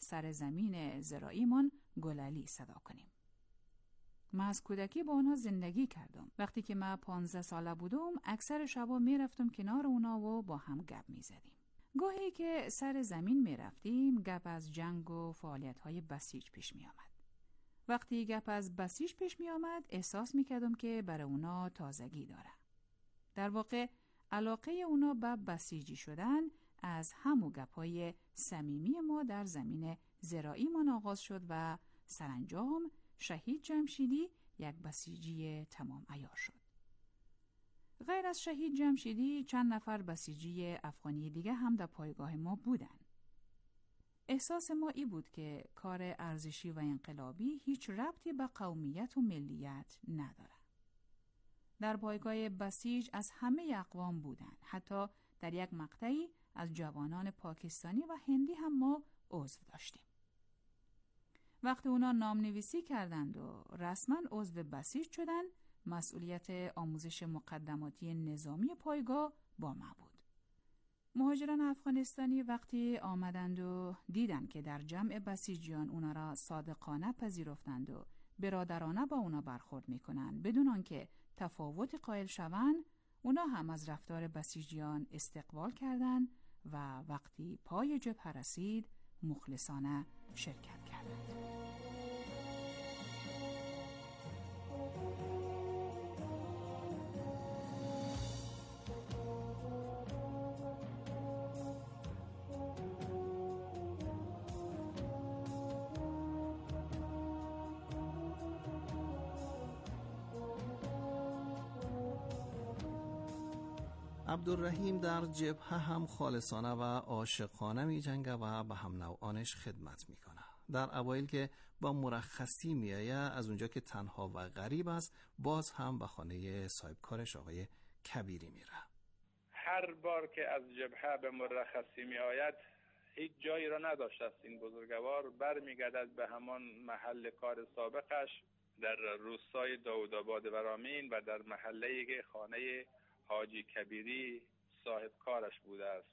سر زمین زراعیمان گلالی صدا کنیم. من از کودکی با اونها زندگی کردم. وقتی که من 15 ساله بودم اکثر شبا میرفتم کنار اونا و با هم گپ میزدیم. گاهی که سر زمین میرفتیم گپ از جنگ و فعالیت‌های بسیج پیش می آمد. وقتی گپ از بسیج پیش می آمد احساس میکردم که برای اونا تازگی داره. در واقع علاقه اونا به بسیجی شدن از همون گپ‌های صمیمی ما در زمین زراعیمان آغاز شد و سرانجام شهید جمشیدی یک بسیجی تمام عیار شد. غیر از شهید جمشیدی چند نفر بسیجی افغانی دیگه هم در پایگاه ما بودن. احساس ما ای بود که کار ارزشی و انقلابی هیچ ربطی به قومیت و ملیت نداره. در پایگاه بسیج از همه اقوام بودن. حتی در یک مقطعی از جوانان پاکستانی و هندی هم ما عضو داشتیم. وقتی اونا نامنویسی کردند و رسما عضو بسیج شدن، مسئولیت آموزش مقدماتی نظامی پایگاه با ما بود. مهاجران افغانستانی وقتی آمدند و دیدن که در جمع بسیجیان اونا را صادقانه پذیرفتند و برادرانه با اونا برخورد میکنن بدون آنکه تفاوت قائل شوند، اونا هم از رفتار بسیجیان استقبال کردند و وقتی پای جبهه رسید مخلصانه شرکت کردند. عبدالرحیم در جبهه هم خالصانه و عاشقانه می جنگه و به هم نوعانش خدمت می کنه. در اوایل که با مرخصی می آیه، از اونجا که تنها و غریب است، باز هم به خانه صاحبکارش آقای کبیری میره. هر بار که از جبهه به مرخصی می آید هیچ جایی را نداشت است این بزرگوار، برمیگردد به همان محل کار سابقش در روستای داودآباد ورامین و در محله‌ای که خانه حاجی کبیری صاحب کارش بوده است.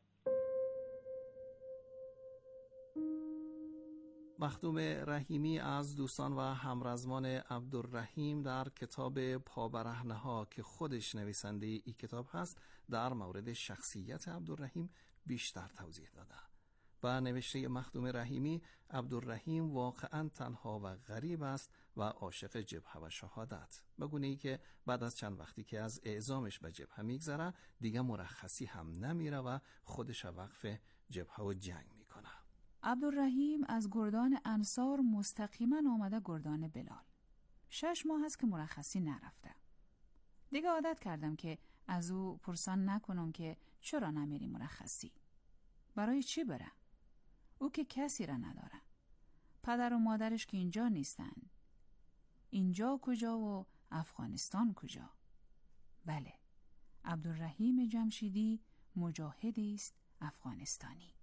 مخدوم رحیمی از دوستان و همرزمان عبدالرحیم در کتاب پابرهنه‌ها که خودش نویسنده ای کتاب هست در مورد شخصیت عبدالرحیم بیشتر توضیح داده. با نوشته مخدوم رحیمی، عبدالرحیم واقعا تنها و غریب است و عاشق جبهه و شهادت، به گونه‌ای که بعد از چند وقتی که از اعزامش به جبهه میگذره دیگه مرخصی هم نمیره و خودش وقف جبهه و جنگ میکنه. عبدالرحیم از گردان انصار مستقیما آمده گردان بلال. 6 ماه هست که مرخصی نرفته. دیگه عادت کردم که از او پرسان نکنم که چرا نمیری مرخصی؟ برای چی بره؟ او که کسی را نداره. پدر و مادرش که اینجا نیستن. اینجا کجا و افغانستان کجا؟ بله، عبدالرحیم جمشیدی مجاهدی است افغانستانی.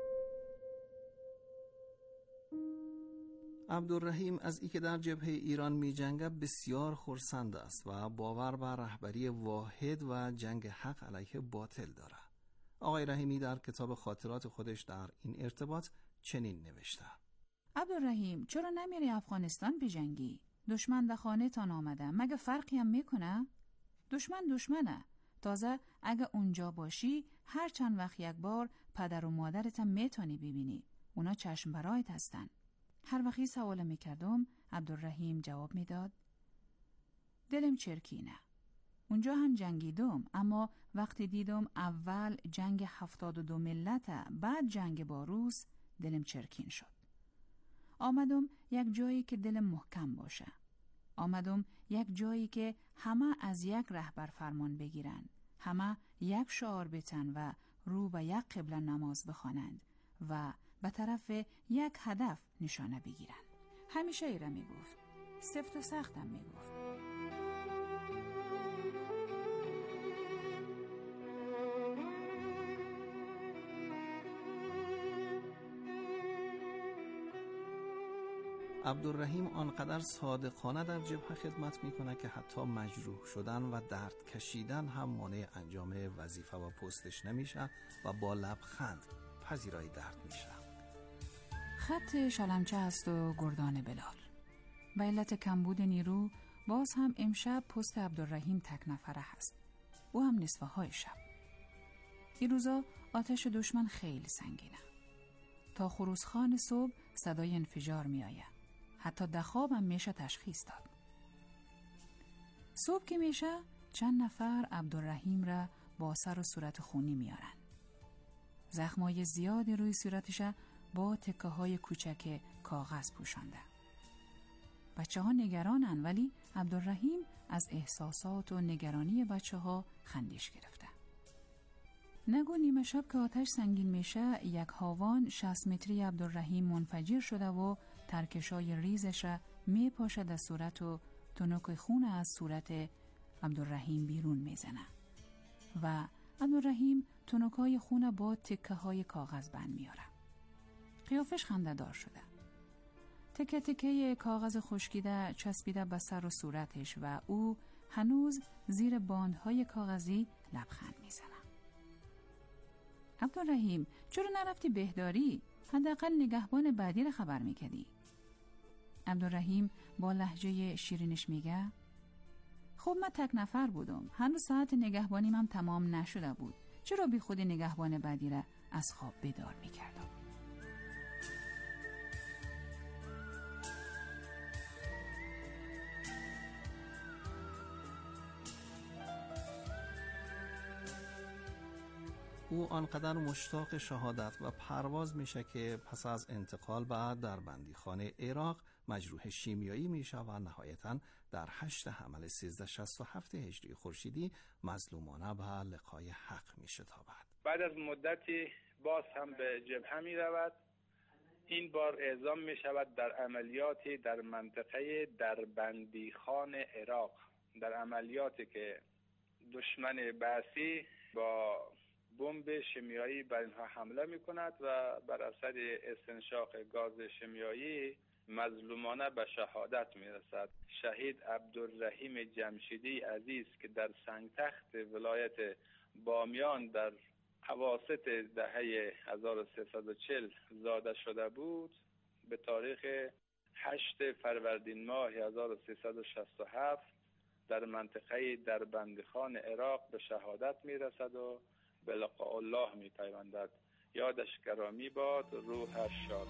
عبدالرحیم از ای که در جبهه ایران می جنگه بسیار خرسند است و باور به رهبری واحد و جنگ حق علیه باطل داره. آقای رحیمی در کتاب خاطرات خودش در این ارتباط چنین نوشته: عبدالرحیم چرا نمیری افغانستان بجنگی؟ دشمن در خانه تان آمده، مگه فرقی هم میکنه؟ دشمنه. تازه اگه اونجا باشی هر چند وقت یک بار پدر و مادرت هم میتونی ببینی. اونا چشم برایت هستن. هر وقتی سوال میکردم عبدالرحیم جواب میداد: دلم چرکینه. اونجا هم جنگیدم، اما وقتی دیدم اول جنگ 72 ملت بعد جنگ با روس دلم چرکین شد. آمدم یک جایی که دلم محکم باشه. آمدم یک جایی که همه از یک رهبر فرمان بگیرن، همه یک شعار بتن و رو به یک قبله نماز بخوانند و به طرف یک هدف نشانه بگیرن. همیشه ایره میگفت، سفت و سختم میگفت. عبدالرحیم آنقدر صادقانه در جبهه خدمت میکنه که حتی مجروح شدن و درد کشیدن هم مانع انجام وظیفه و پستش نمیشه و با لبخند پذیرای درد میشه. خط شلمچه است و گردان بلال. به علت کمبود نیرو باز هم امشب پست عبدالرحیم تک نفره هست. او هم نصفه های شب. این روزا آتش دشمن خیلی سنگینه. تا خروسخان صبح صدای انفجار می آید. حتی دخاب هم میشه تشخیص داد. صبح که میشه چند نفر عبدالرحیم را با سر و صورت خونی میارن. زخمای زیادی روی صورتش با تکه های کوچک کاغذ پوشانده. بچه ها نگرانن ولی عبدالرحیم از احساسات و نگرانی بچه ها خندش گرفته. نگو نیمه شب که آتش سنگین میشه یک هاوان 60 متری عبدالرحیم منفجر شده و ترکشای ریزش را میپاشد از صورت و تنک خون از صورت عبدالرحیم بیرون میزنه و عبدالرحیم تنکای خون با تکه های کاغذ بند میاره. قیافش خنده‌دار شده. تکه تکه کاغذ خشکیده چسبیده به سر و صورتش و او هنوز زیر باندهای کاغذی لبخند میزنه. عبدالرحیم چرا نرفتی بهداری؟ حداقل نگهبان بعدی را خبر میکردی. عبدالرحیم با لهجه شیرینش میگه خب من تک نفر بودم. هنوز ساعت نگهبانیم هم تمام نشده بود. چرا بی خود نگهبان بعدی را از خواب بیدار میکردم؟ او آنقدر مشتاق شهادت و پرواز میشه که پس از انتقال به دربندیخانه عراق مجروح شیمیایی میشه و نهایتاً در 8 حمل 1367 هجری خورشیدی مظلومانه به لقای حق میشتابد. بعد از مدتی باز هم به جبهه می رود. این بار اعزام می شود در عملیاتی در منطقه دربندیخان عراق، در عملیاتی که دشمن بعثی با بمب شیمیایی بر اینها حمله می کند و بر اثر استنشاق گاز شیمیایی مظلومانه به شهادت می رسد. شهید عبدالرحیم جمشیدی عزیز که در سنگتخت ولایت بامیان در اواسط دهه 1340 زاده شده بود، به تاریخ 8 فروردین ماه 1367 در منطقه دربندیخان عراق به شهادت می رسد و به لقاء الله می پیوندد. یادش گرامی باد، روحش شاد.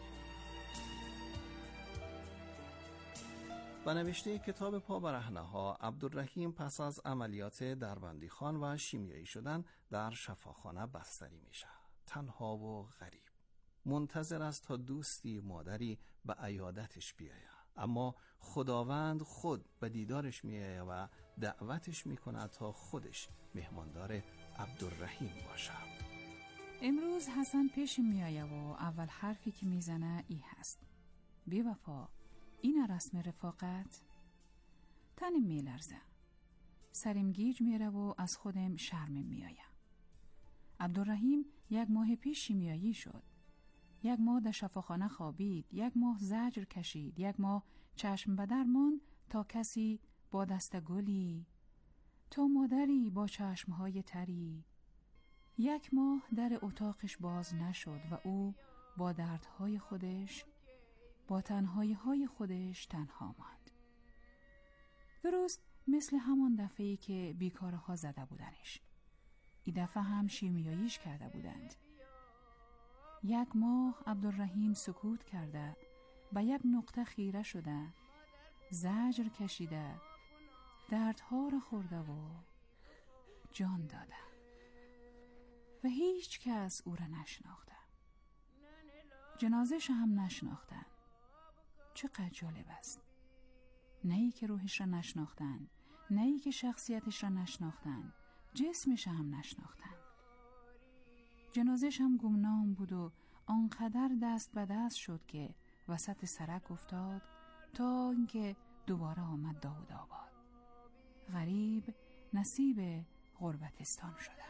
با نوشته کتاب پابرهنه‌ها عبدالرحیم پس از عملیات دربندیخان و شیمیایی شدن در شفاخانه بستری میشه، تنها و غریب. منتظر است تا دوستی مادری به عیادتش بیاید، اما خداوند خود به دیدارش میآید و دعوتش میکنه تا خودش مهماندار عبدالرحیم باشه. امروز حسن پیش میآید و اول حرفی که میزنه ای هست: بی وفا، این رسم رفاقت؟ تنم میلرزه، سرم گیج میره و از خودم شرمم میآید. عبدالرحیم 1 ماه پیش شیمیایی شد. 1 ماه در شفاخانه خوابید، 1 ماه زجر کشید، 1 ماه چشم به در ماند تا کسی با دست گلی، تا مادری با چشمهای تری. 1 ماه در اتاقش باز نشد و او با دردهای خودش، با تنهایی‌های خودش تنها ماند. درست مثل همان دفعه‌ای که بیکارها زده بودنش. این دفعه هم شیمیاییش کرده بودند. 1 ماه عبدالرحیم سکوت کرده، به 1 نقطه خیره شده، زجر کشیده، دردها را خورده و جان داده و هیچ کس او را نشناخته. جنازه‌ش هم نشناختن. چقدر جالب است. نه ای که روحش را نشناختن، نه ای که شخصیتش را نشناختن، جسمش هم نشناختن. جنازه‌ش هم گمنام بود و آنقدر دست به دست شد که وسط سرک افتاد تا اینکه دوباره آمد داود آباد. غریب نصیب غربتستان شده.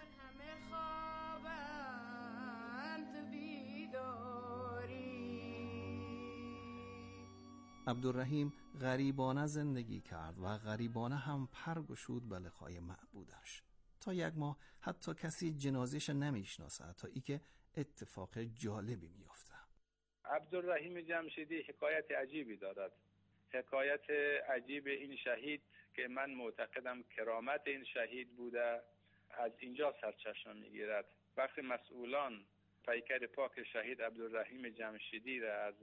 عبدالرحیم غریبانه زندگی کرد و غریبانه هم پر گشود به لقای معبودش. تا 1 ماه حتی کسی جنازه‌ش نمیشناسه، تا ای که اتفاق جالبی میفته. عبدالرحیم جمشیدی حکایت عجیبی دارد. حکایت عجیب این شهید که من معتقدم کرامت این شهید بوده از اینجا سرچشمه میگیرد. وقتی مسئولان پیکر پاک شهید عبدالرحیم جمشیدی را از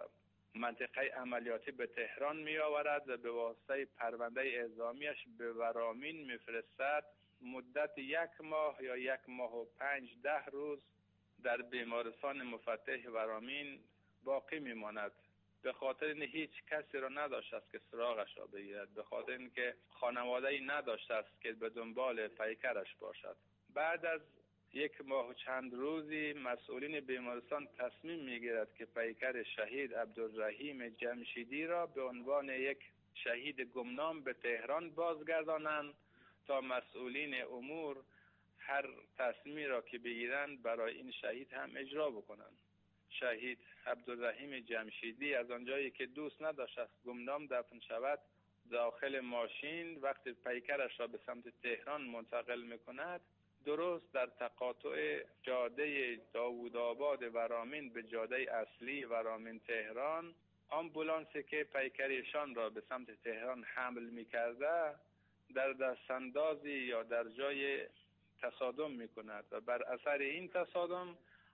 منطقه عملیاتی به تهران می آورد و به واسطه پرونده اعزامیش به ورامین میفرستد، مدت 1 ماه یا 1 ماه و 5-10 روز در بیمارستان مفتح ورامین باقی میماند. به خاطر این هیچ کسی را نداشت است که سراغش را بگیرد، به خاطر اینکه خانواده‌ای نداشت است که به دنبال پیکرش باشد. بعد از 1 ماه و چند روزی مسئولین بیمارستان تصمیم میگیرد که پیکر شهید عبدالرحیم جمشیدی را به عنوان یک شهید گمنام به تهران بازگردانند تا مسئولین امور هر تصمیمی را که بگیرند برای این شهید هم اجرا بکنند. شهید عبدالرحیم جمشیدی از آنجایی که دوست نداشت است گمنام دفن شود، داخل ماشین وقتی پیکرش را به سمت تهران منتقل میکند، درست در تقاطع جاده داوودآباد ورامین به جاده اصلی ورامین تهران، آمبولانسی که پیکرشان را به سمت تهران حمل میکرده در دستاندازی یا در جای تصادم میکند و بر اثر این تصادم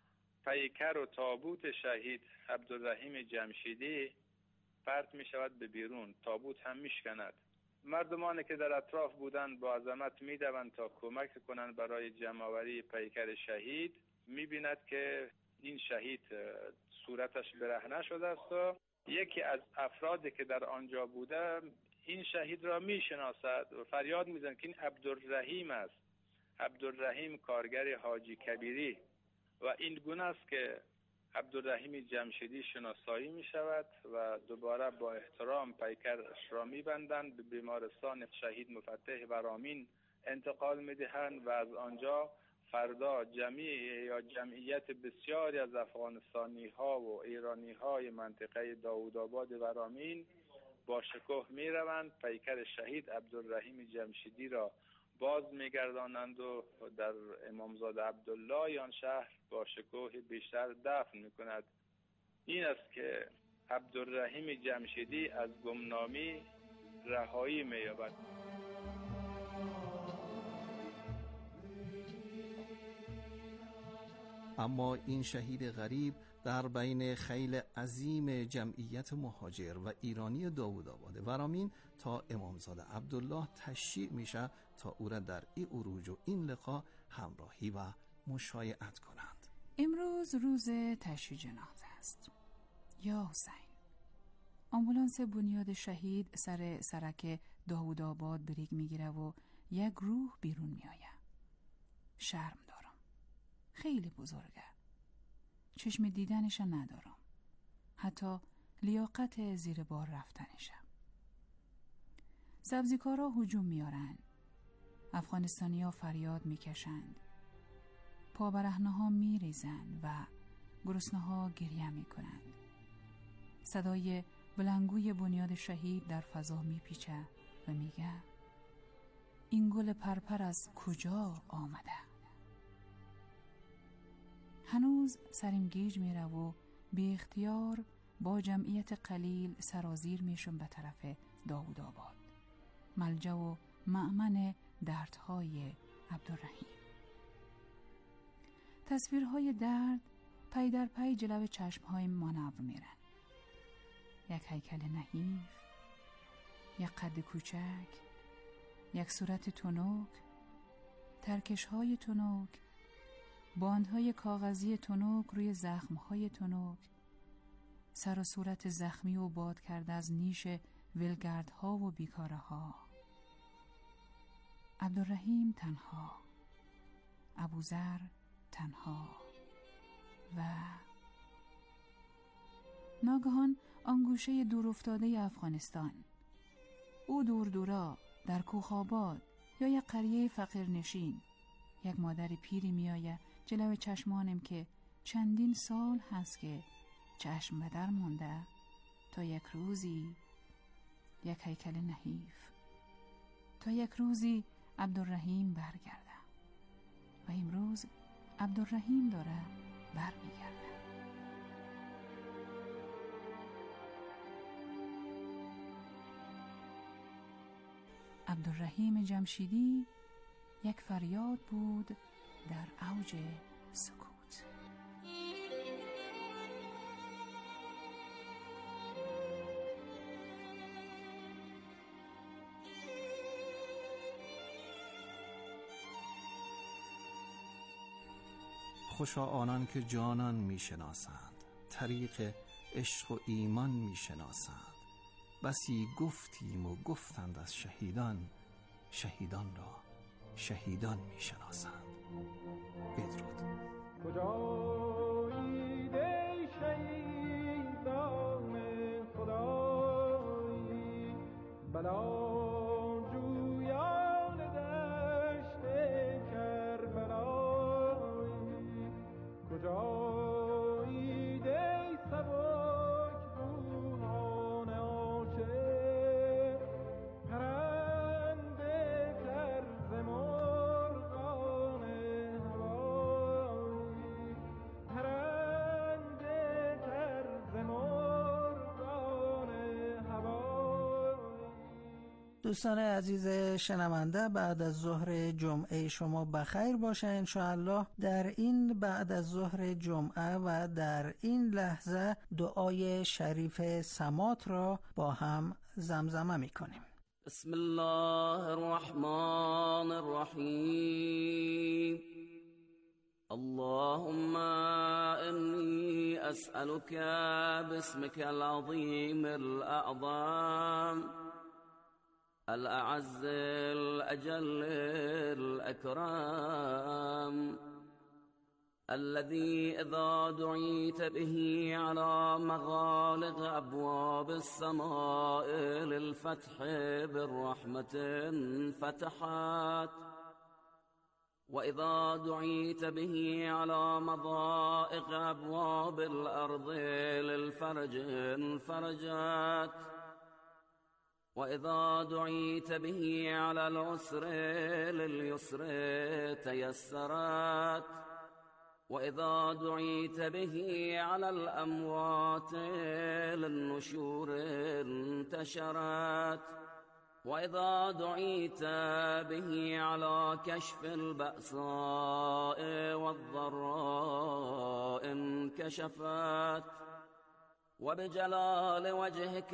پیکر و تابوت شهید عبدالرحیم جمشیدی پرت می شود به بیرون، تابوت هم می شکند. مردمانی که در اطراف بودند با عظمت می دوند تا کمک کنند برای جمع‌آوری پیکر شهید. می بیند که این شهید صورتش برهنه شده است و یکی از افرادی که در آنجا بوده این شهید را می شناسد و فریاد می زند که این عبدالرحیم است، عبدالرحیم کارگر حاجی کبیری. و این گونه است که عبدالرحیم جمشیدی شناسایی می شود و دوباره با احترام پیکرش را می بندند، به بیمارستان شهید مفتح ورامین انتقال می دهند و از آنجا فردا جمعیت بسیاری از افغانستانی ها و ایرانی های منطقه داوودآباد ورامین با شکوه می روند، پیکر شهید عبدالرحیم جمشیدی را باز میگردانند و در امامزاده عبدالله یان شهر با شکوه بیشتر دفن میکند. این است که عبدالرحیم جمشیدی از گمنامی رهایی مییابد. اما این شهید غریب در بین خیل عظیم جمعیت مهاجر و ایرانی داوودآباد ورامین تا امامزاده عبدالله تشییع میشه تا او را در این عروج و این لقا همراهی و مشایعت کنند. امروز روز تشییع جنازه است. یا حسین. آمبولانس بنیاد شهید سر سرک داوودآباد بریگ میگیره و یک روح بیرون میآیه. شرم دارم. خیلی بزرگه. چشم دیدنش ندارم. حتی لیاقت زیر بار رفتنشه. سبزیکارا هجوم میارن. افغانستانی ها فریاد میکشند. پابرهنه ها میریزن و گرسنه ها گریه میکنند. صدای بلنگوی بنیاد شهید در فضا میپیچه و میگه این گل پرپر از کجا آمده؟ هنوز سرم گیج میره و بی اختیار با جمعیت قلیل سرازیر میشم به طرف داوودآباد، ملجأ و مأمن دردهای عبدالرحیم. تصویرهای درد پی در پی جلو چشمهای مانور میرن. یک هیکل نحیف، یک قد کوچک، یک صورت تنک، ترکشهای تنک، باندهای کاغذی تنک روی زخمهای تنک، سر و صورت زخمی و باد کرده از نیش ولگردها و بیکاره ها. عبدالرحیم تنها، ابوذر تنها و ناگهان آنگوشه دور افتاده افغانستان، او دور دورا در کوخاباد یا یک قریه فقیرنشین، یک مادر پیری میآید جلو چشمانم که چندین سال هست که چشم به در مونده تا یک روزی یک هیکل نحیف، تا یک روزی عبدالرحیم برگرده. و امروز عبدالرحیم داره برمیگرده. عبدالرحیم جمشیدی یک فریاد بود در اوج سکوت. خوشا آنان که جانان میشناسند، طریق عشق و ایمان میشناسند. بسی گفتیم و گفتند از شهیدان، شهیدان را شهیدان میشناسند. بدرود. کجایید ای شهیدان خدایی، بلا جویان دشت کربلایی، کجایید ای سبک روحان عاشق، پرنده طرز مرغان هوایی، پرنده طرز مرغان هوایی. دوستان عزیز شنونده، بعد از ظهر جمعه شما بخیر باشه انشاءالله. در این بعد از ظهر جمعه و در این لحظه دعای شریف سمات را با هم زمزمه می کنیم. بسم الله الرحمن الرحیم. اللهم إني أسألك باسمك العظيم الأعظم الأعز الأجل الأكرم، الذي إذا دعيت به على مغالق أبواب السماء للفتح بالرحمة فتحت، وإذا دعيت به على مضائق أبواب الأرض للفرج انفرجت، وإذا دعيت به على العسر لليسر تيسرت، وإذا دعيت به على الأموات للنشور انتشرت، وإذا دعيت به على كشف البأساء والضراء انكشفت، وبجلال وجهك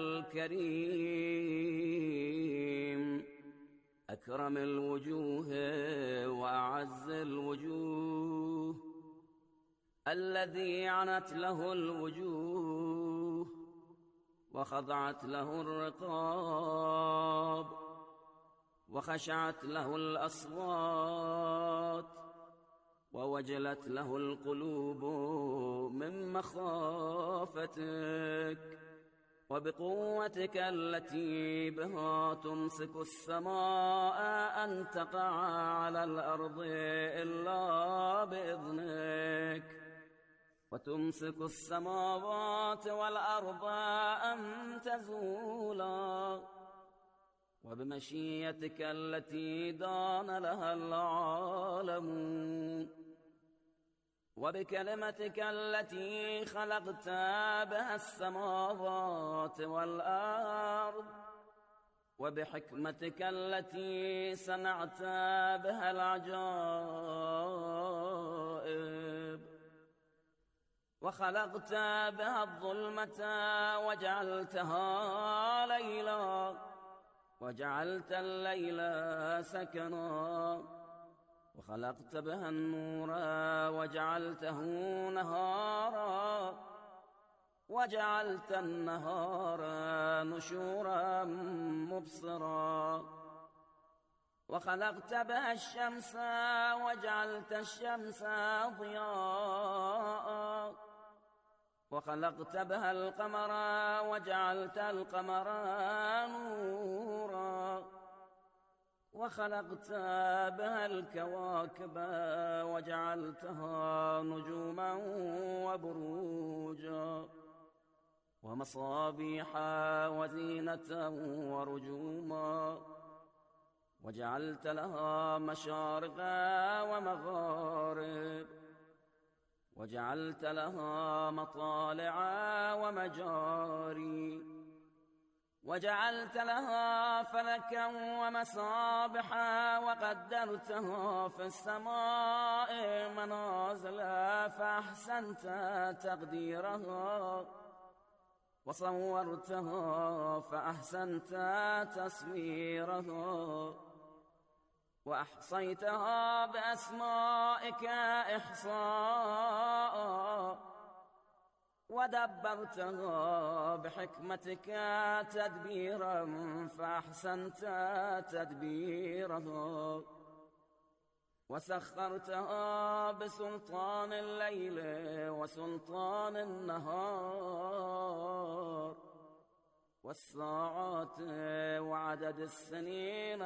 الكريم أكرم الوجوه وأعز الوجوه، الذي عنت له الوجوه وخضعت له الرقاب وخشعت له الأصوات ووجلت له القلوب من مخافتك، وبقوتك التي بها تمسك السماء أن تقع على الأرض إلا بإذنك، وتمسك السماوات والأرض أن تزولا، وبمشيئتك التي دان لها العالمون، وبكلمتك التي خلقت بها السماوات والأرض، وبحكمتك التي صنعت بها العجائب، وخلقت بها الظلمة وجعلتها ليلا، وجعلت الليل سكنا، وخلقت بها النور وجعلته نهارا، وجعلت النهار نشورا مبصرا، وخلقت بها الشمس وجعلت الشمس ضياء، وخلقت بها القمر وجعلت القمر نورا، وخلقت بها الكواكب وجعلتها نجوما وبروجا، ومصابيح وزينة ورجوما، وجعلت لها مشارق ومغارب، وجعلت لها مطالع ومجاري، وجعلت لها فلكا ومصابحا وقدرتها في السماء منازلا فأحسنت تقديرها وصورتها فأحسنت تصويرها وأحصيتها بأسمائك إحصاء ودبرتها بحكمتك تدبيرا فأحسنت تدبيرها وسخرتها بسلطان الليل وسلطان النهار والساعات وعدد السنين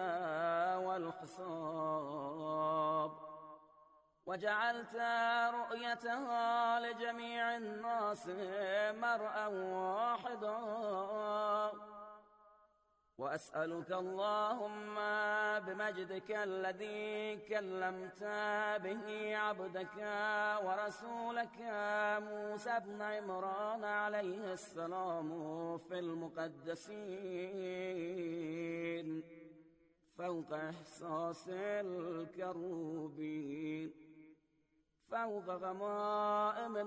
والحساب وجعلت رؤيتها لجميع الناس مرءا واحدا وأسألك اللهم بمجدك الذي كلمت به عبدك ورسولك موسى بن عمران عليه السلام في المقدسين فوق إحساس الكروبين فوق غمائم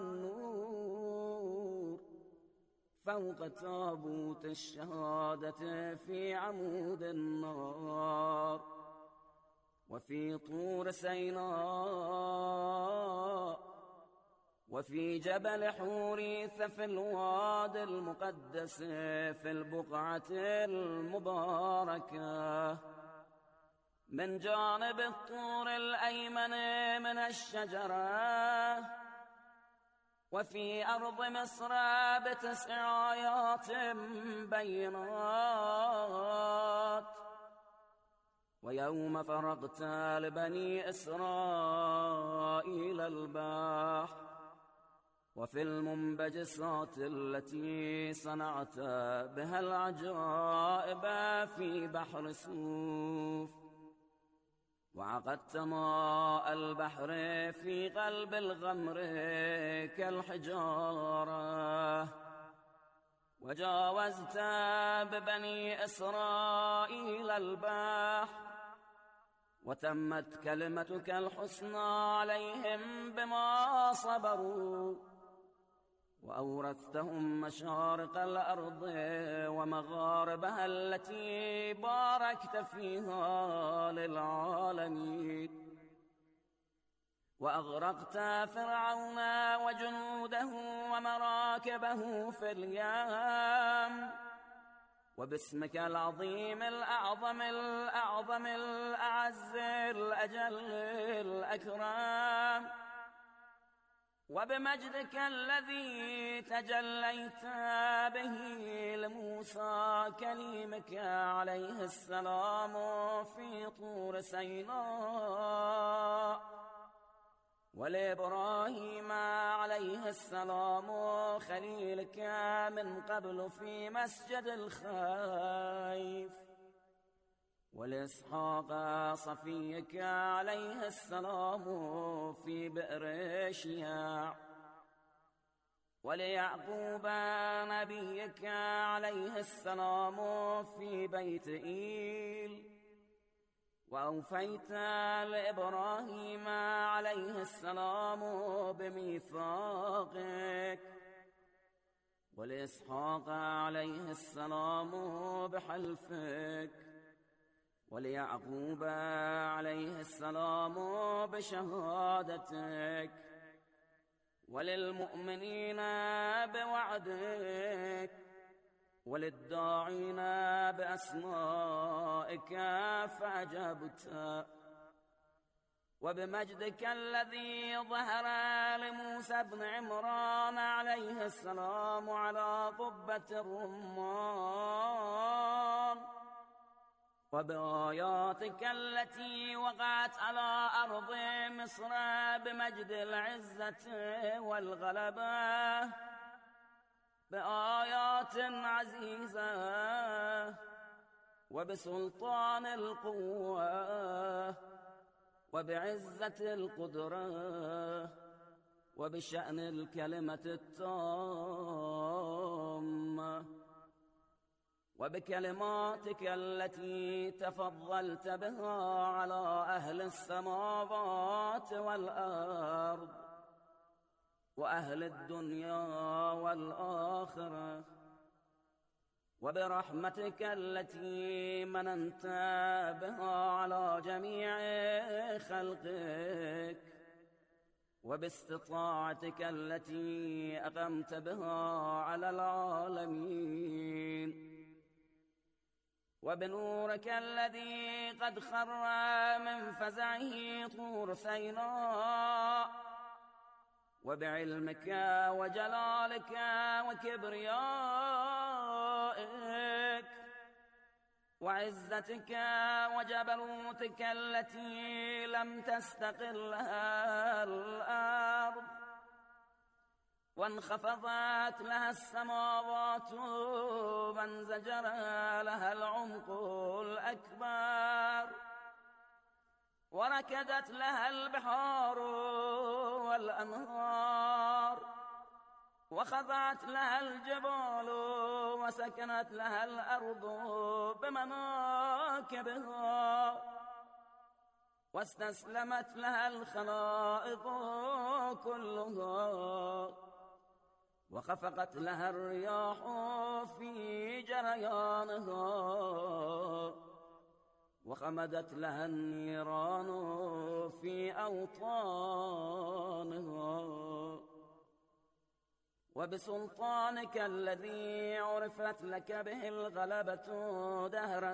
النور فوق تابوت الشهادة في عمود النار وفي طور سيناء وفي جبل حوريث في الوادي المقدس في البقعة المباركة من جانب الطور الأيمن من الشجرة وفي أرض مصر ب9 آيات بينات ويوم فرغت لبني إسرائيل البحر وفي المنبجسات التي صنعت بها العجائب في بحر سوف وعقدت ماء البحر في قلب الغمر كالحجارة وجاوزت ببني إسرائيل البحر وتمت كلمتك الحسنى عليهم بما صبروا وأورثتهم مشارق الأرض ومغاربها التي باركت فيها للعالمين وأغرقت فرعون وجنوده ومراكبه في اليم وباسمك العظيم الأعظم الأعظم الأعز الأجل الأكرم وبمجدك الذي تجليت به لموسى كليمك عليه السلام في طور سيناء ولإبراهيم عليه السلام خليلك من قبل في مسجد الخيف ولإسحاق صفيك عليه السلام في بئر شياع وليعقوب نبيك عليه السلام في بيت إيل وأوفيت لإبراهيم عليه السلام بميثاقك ولإسحاق عليه السلام بحلفك وليعقوب عليه السلام بشهادتك وللمؤمنين بوعدك وللداعين بأسمائك فأجبت وبمجدك الذي ظهر لموسى بن عمران عليه السلام على قبة الرمان وبآياتك التي وقعت على أرض مصر بمجد العزة والغلبة بآيات عزيزة وبسلطان القوة وبعزة القدرة وبشأن الكلمة التامة وبكلماتك التي تفضلت بها على أهل السماوات والأرض وأهل الدنيا والآخرة، وبرحمتك التي مننت بها على جميع خلقك، وباستطاعتك التي أقمت بها على العالمين، وبنورك الذي قد خر من فزعه طور سيناء، وبعلمك وجلالك وكبريائك وعزتك وجبروتك التي لم تستقل لها الأرض وانخفضت لها السماوات وانزجر لها العمق الأكبر وركدت لها البحار والأنهار وخضعت لها الجبال وسكنت لها الأرض بمناكبها واستسلمت لها الخلائق كلها وخفقت لها الرياح في جريانها وخمدت لها النيران في أوطانها، وبسلطانك الذي عرفت لك به الغلبة دهر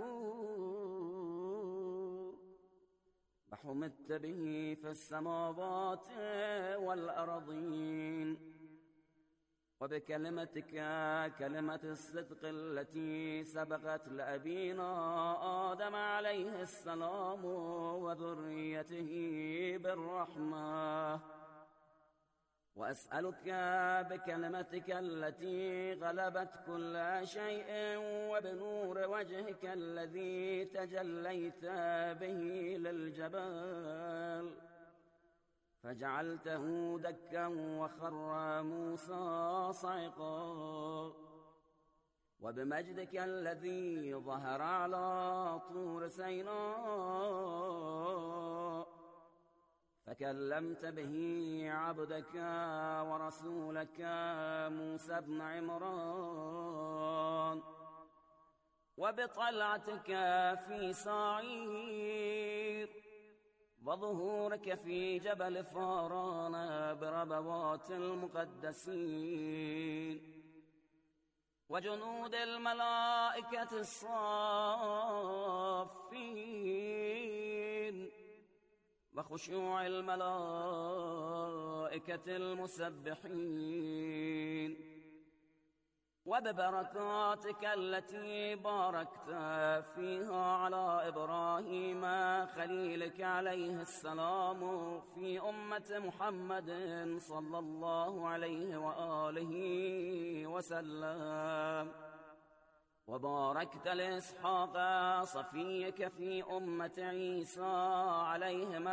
الدهور وحمدت به في السماوات والأرضين، وبكلمتك كلمة الصدق التي سبقت لأبينا آدم عليه السلام وذريته بالرحمة، وأسألك بكلمتك التي غلبت كل شيء وبنور وجهك الذي تجليت به للجبال فجعلته دكا وخر موسى صعقا، وبمجدك الذي ظهر على طور سيناء فكلمت به عبدك ورسولك موسى بن عمران، وبطلعتك في صعير وظهورك في جبل فاران بربوات المقدسين وجنود الملائكة الصافين وخشوع الملائكة المسبحين، وببركاتك التي باركت فيها على إبراهيم خليلك عليه السلام في أمة محمد صلى الله عليه وآله وسلم، وباركت لإسحاق صفيك في أمة عيسى عليهما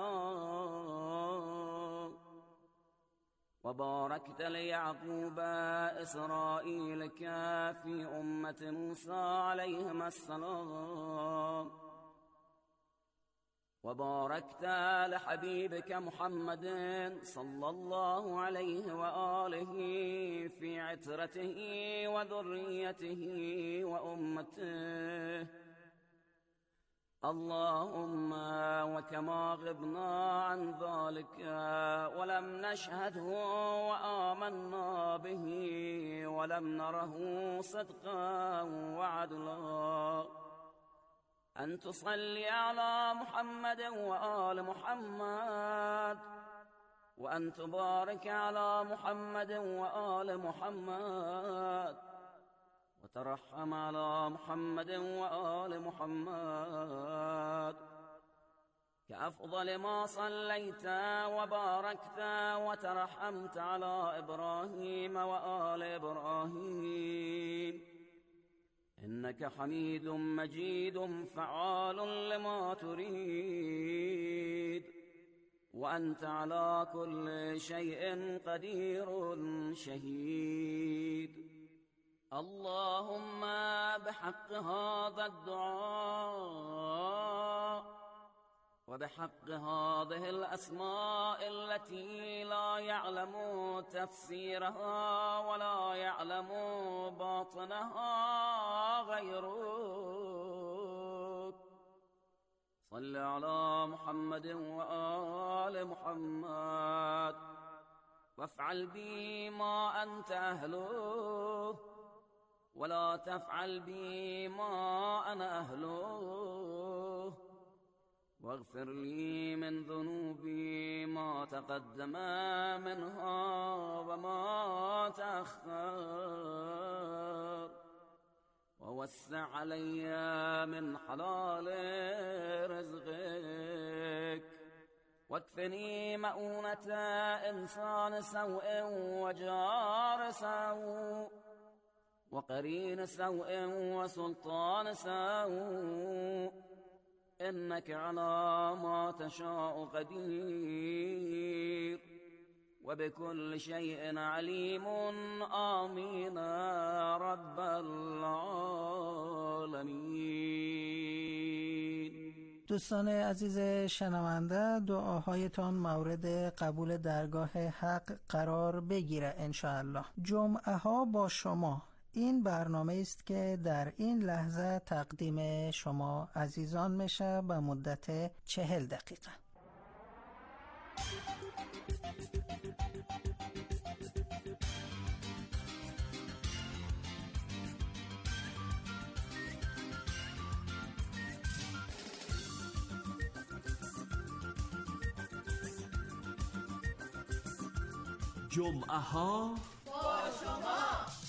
السلام، وباركت ليعقوب إسرائيلك في أمة موسى عليهما السلام، وباركت لحبيبك محمد صلى الله عليه وآله في عترته وذريته وأمته. اللهم وكما غبنا عن ذلك ولم نشهده وآمنا به ولم نره صدقا وعدلا، أن تصلي على محمد وآل محمد، وأن تبارك على محمد وآل محمد، وترحم على محمد وآل محمد كأفضل ما صليت وباركت وترحمت على إبراهيم وآل إبراهيم، إنك حميد مجيد فعال لما تريد، وأنت على كل شيء قدير شهيد. اللهم بحق هذا الدعاء وبحق هذه الأسماء التي لا يعلم تفسيرها ولا يعلم باطنها غيرك، صل على محمد وآل محمد وافعل بي ما أنت أهله ولا تفعل بي ما أنا أهله، واغفر لي من ذنوبي ما تقدم منها وما تأخر، ووسع علي من حلال رزقك، واكفني مؤونة إنسان سوء وجار سوء وقرين سوء وسلطان سوء، إنك على ما تشاء قدير وبكل شيء عليم. آمين رب العالمين. دوستان عزیز شنونده، دعاهایتان مورد قبول درگاه حق قرار بگیره انشاءالله. جمعه ها با شما این برنامه است که در این لحظه تقدیم شما عزیزان میشه به مدت 40 دقیقه. جمعه ها با شما.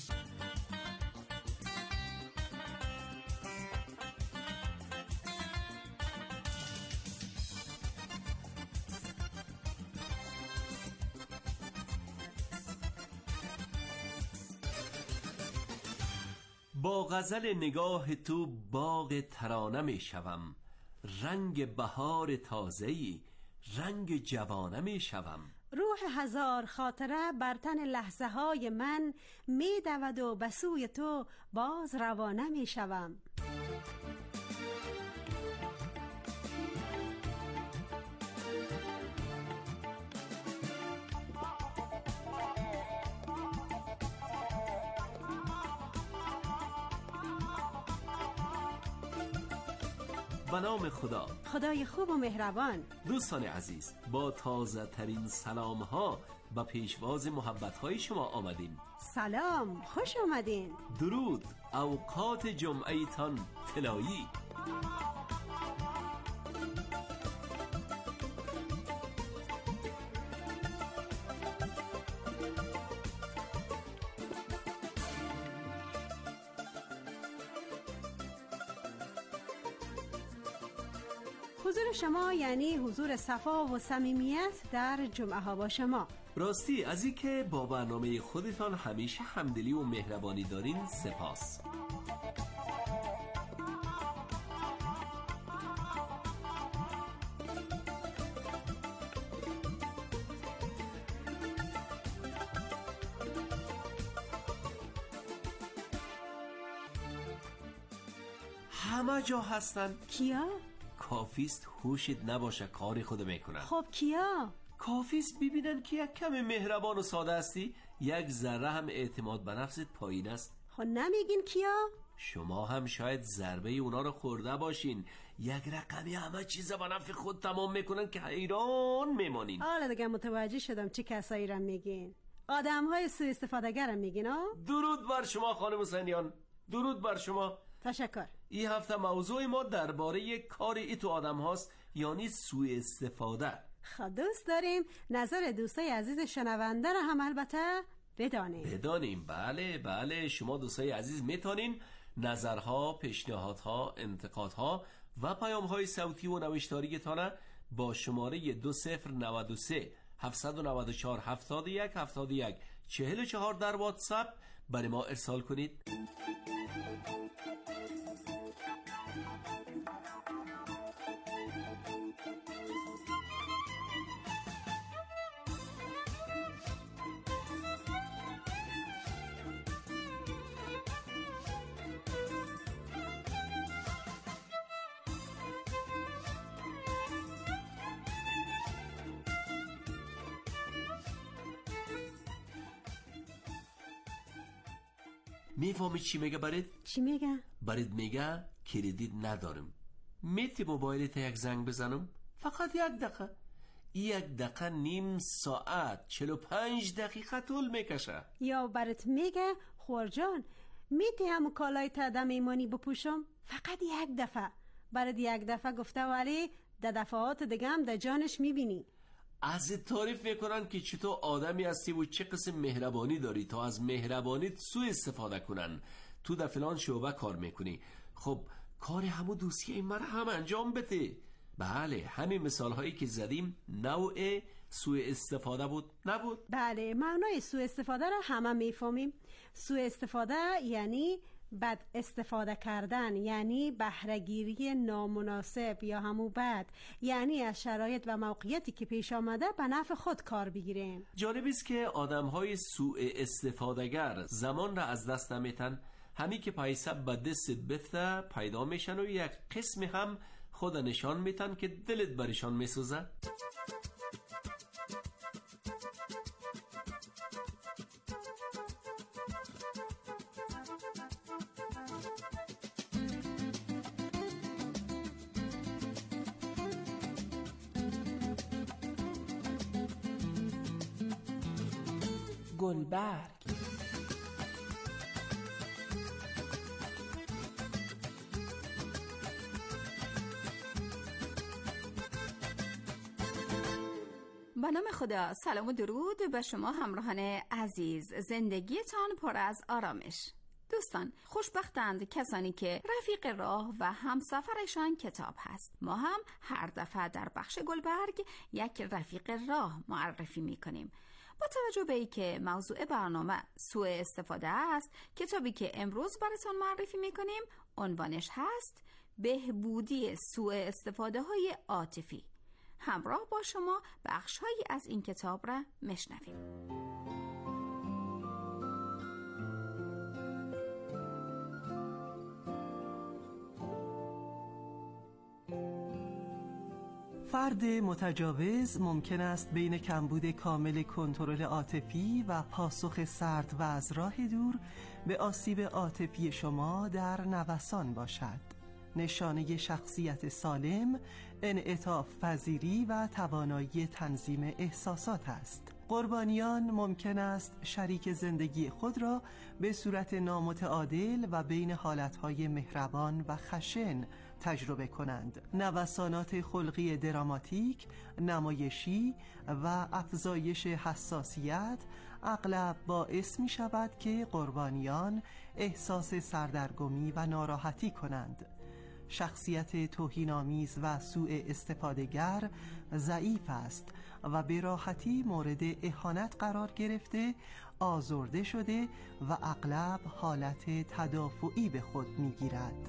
با غزل نگاه تو باغ ترانه می شوم، رنگ بهار تازه‌ای رنگ جوانه می شوم. روح هزار خاطره بر تن لحظه های من می دود و به سوی تو باز روانه می شوم. به نام خدا، خدای خوب و مهربان. دوستان عزیز، با تازه ترین سلام ها و پیشواز محبت های شما آمدیم. سلام، خوش آمدین. درود، اوقات جمعه تان طلایی. حضور شما یعنی حضور صفا و صمیمیت در جمعه ها با شما. راستی از این که با برنامه خودتان همیشه همدلی و مهربانی دارین سپاس. همه جا هستن. کیا؟ کافیست هوشت نباشه کاری خود میکنن. خب کیا؟ کافیست ببینن که یک کم مهربان و ساده هستی، یک ذره هم اعتماد به نفست پایین است. خب نمیگین کیا؟ شما هم شاید ضربه اونا رو خورده باشین، یک رقمی همه چیزا به نفع خود تمام میکنن که حیران میمانین. حالا دیگه متوجه شدم چه کسایی رو میگین. آدم های سوء استفاده گر میگین ها؟ درود بر شما خانم حسینیان، درود بر شما. تشکر. این هفته موضوع ما درباره کار ایتو آدم هاست، یعنی سوء استفاده. خب دوست داریم نظر دوستای عزیز شنونده رو هم البته بدانیم. بله شما دوستای عزیز میتونین نظرها، پیشنهادها، انتقادها و پیامهای صوتی و نوشتاریتان با شماره 2093 794 71 71 44 در واتساپ برای ما ارسال کنید. میفهمی چی میگه برات؟ چی میگه؟ برات میگه کردیت ندارم، میتی موبایلت یک زنگ بزنم؟ فقط 1 دقیقه. 1 دقیقه نیم ساعت 45 دقیقه طول میکشه. یا برات میگه خورجان میتی همو کالای تا میمانی بپوشم؟ فقط 1 دفعه. برات 1 دفعه گفته ولی ده دفعات دیگه هم ده جانش میبینی. از تعریف میکنن که چطور آدمی هستی و چه قسم مهربانی داری تا از مهربانیت سوء استفاده کنن. تو در فلان شعبه کار میکنی، خب کار همو دوستی این مرا هم انجام بده. بله، همین مثال هایی که زدیم نوع سوء استفاده بود نبود؟ بله، معنای سوء استفاده را همه میفهمیم. سوء استفاده یعنی بد استفاده کردن، یعنی بهره‌گیری نامناسب یا همو بد، یعنی از شرایط و موقعیتی که پیش آمده به نفع خود کار بگیریم. جالب است که آدم‌های سوء استفادهگر زمان را از دست نمیتن. همی که پیسه به دستت بفته پیدا میشن و یک قسمی هم خود نشان میتن که دلت برشان میسوزه. گلبرگ. به نام خدا، سلام و درود به شما همراهان عزیز. زندگیتان پر از آرامش. دوستان، خوشبختند کسانی که رفیق راه و همسفرشان کتاب هست. ما هم هر دفعه در بخش گلبرگ یک رفیق راه معرفی میکنیم. با توجه به اینکه موضوع برنامه سوء استفاده است، کتابی که امروز براتون معرفی میکنیم عنوانش هست بهبودی سوء استفاده های عاطفی. همراه با شما بخش‌هایی از این کتاب را میشنویم. فرد متجاوز ممکن است بین کمبود کامل کنترل عاطفی و پاسخ سرد و از راه دور به آسیب عاطفی شما در نوسان باشد. نشانه شخصیت سالم انعطاف پذیری و توانایی تنظیم احساسات است. قربانیان ممکن است شریک زندگی خود را به صورت نامتعادل و بین حالتهای مهربان و خشن تجربه کنند. نوسانات خلقی دراماتیک، نمایشی و افزایش حساسیت اغلب باعث می شود که قربانیان احساس سردرگمی و ناراحتی کنند. شخصیت توهین‌آمیز و سوء استفادهگر ضعیف است و به راحتی مورد اهانت قرار گرفته، آزرده شده و اغلب حالت تدافعی به خود می‌گیرد.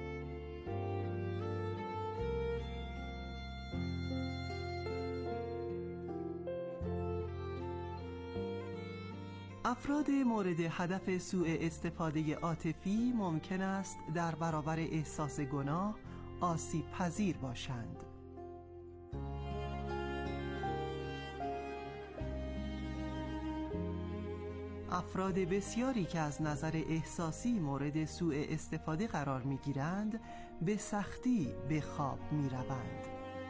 افراد مورد هدف سوء استفاده عاطفی ممکن است در برابر احساس گناه آسیب پذیر باشند. افراد بسیاری که از نظر احساسی مورد سوء استفاده قرار می‌گیرند به سختی به خواب می‌روند.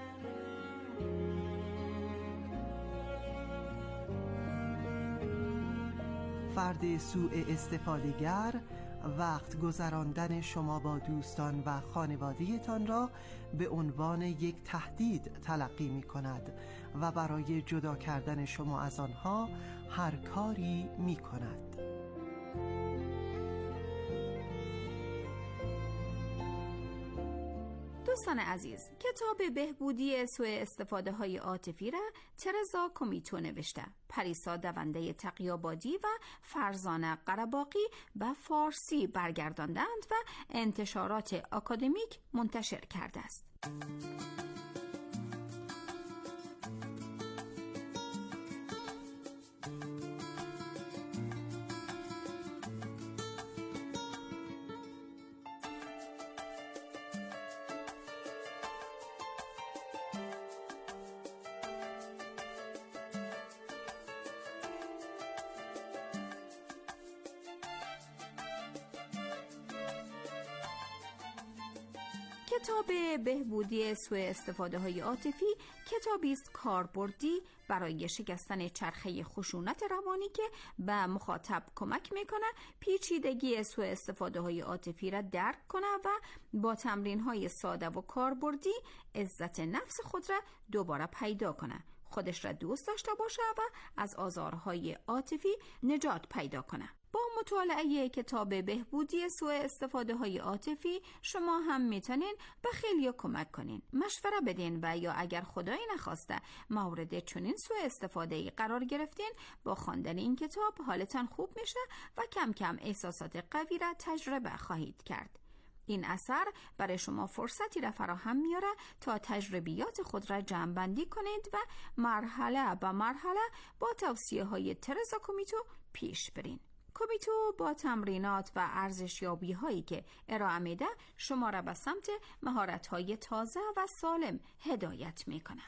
فرد سوء استفادهگر وقت گذراندن شما با دوستان و خانواده‌تان را به عنوان یک تهدید تلقی می کند و برای جدا کردن شما از آنها هر کاری می کند. دوستان عزیز، کتاب بهبودی سوء استفاده های عاطفی را ترزا کومیتو نوشته. پریسا دونده تقی‌آبادی و فرزانه قره‌باغی به فارسی برگرداندند و انتشارات آکادمیک منتشر کرده است. کتاب بهبودی سوء استفاده های عاطفی کتابی است کاربردی برای شکستن چرخه خشونت روانی که به مخاطب کمک میکنه پیچیدگی سوء استفاده های عاطفی را درک کنه و با تمرین های ساده و کاربردی عزت نفس خود را دوباره پیدا کنه، خودش را دوست داشته باشه و از آزارهای عاطفی نجات پیدا کنه. با مطالعه کتاب بهبودی سوء استفاده های عاطفی شما هم میتونین به خیلی کمک کنین، مشوره بدین و یا اگر خدای نخواسته مورد چنین سوء استفاده قرار گرفتین با خواندن این کتاب حالتان خوب میشه و کم کم احساسات قوی را تجربه خواهید کرد. این اثر برای شما فرصتی را فراهم میاره تا تجربیات خود را جمع‌بندی کنید و مرحله به مرحله با توصیه های ترزا کومیتو پیش برین. کومیتو با تمرینات و ارزشیابی هایی که ارائه میده شما را به سمت مهارت های تازه و سالم هدایت میکنه.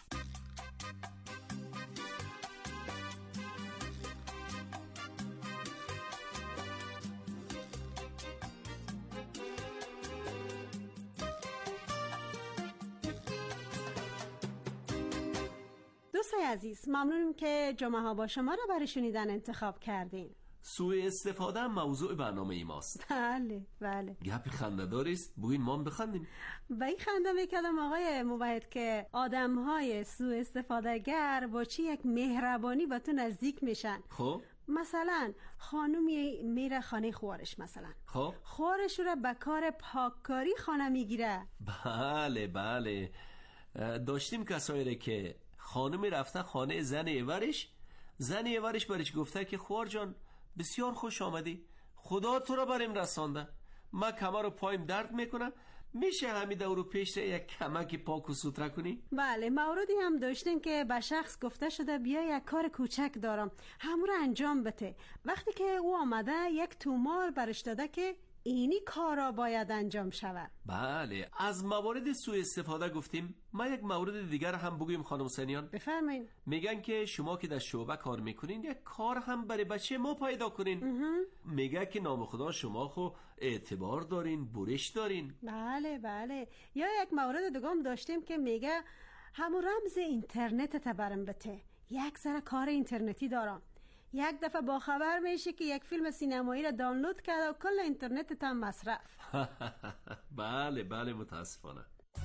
دوستای عزیز، ممنونم که جمعه ها با شما را برای شنیدن انتخاب کردین. سوء استفاده موضوع برنامه ای ماست. بله بله. گپ خنده‌دار است، بوین ما بخندیم. و این خنده میکردم آقای موحد که آدم های سوء استفاده گر با چی یک مهربانی با تو نزدیک میشن. خب مثلا خانومی میره خانه خوارش، مثلا خب خوارش رو به کار پاککاری خانه میگیره. بله بله، داشتیم کسایی که خانمی رفته خانه زن ایورش برش گفته که خوار جان بسیار خوش آمدی، خدا تو را بریم رسانده، من کمر و پایم درد میکنم، میشه همین دورو پیش یک کمک پاک و سوتره کنی؟ بله، موردی هم داشتیم که به شخص گفته شده بیا یک کار کوچک دارم همون رو انجام بده. وقتی که او آمده یک تومار برش داده که اینی کارا باید انجام شود. بله، از موارد سوء استفاده گفتیم، ما یک مورد دیگر هم بگویم خانم سنیان. بفرمایید. میگن که شما که در شعبه کار میکنین یک کار هم برای بچه ما پیدا کنین. میگه که نام خدا شما خو اعتبار دارین، برش دارین. بله بله. یا یک مورد دیگه هم داشتیم که میگه همون رمز اینترنت تبرم بته، یک ذره کار اینترنتی دارم. یک دفعه با خبر میشه که یک فیلم سینمایی را دانلود کرده و کل اینترنت هم مصرف. بله بله، متاسفانه.